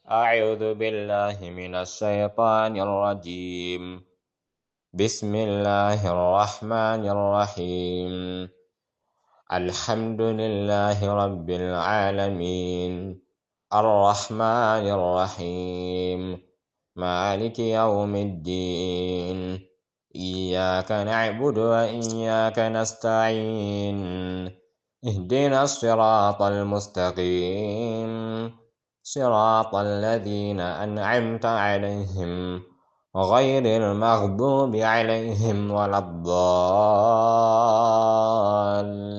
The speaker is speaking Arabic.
أعوذ بالله من الشيطان الرجيم. بسم الله الرحمن الرحيم. الحمد لله رب العالمين، الرحمن الرحيم، مالك يوم الدين. إياك نعبد وإياك نستعين. اهدنا الصراط المستقيم، صراط الذين أنعمت عليهم غير المغضوب عليهم ولا الضالين.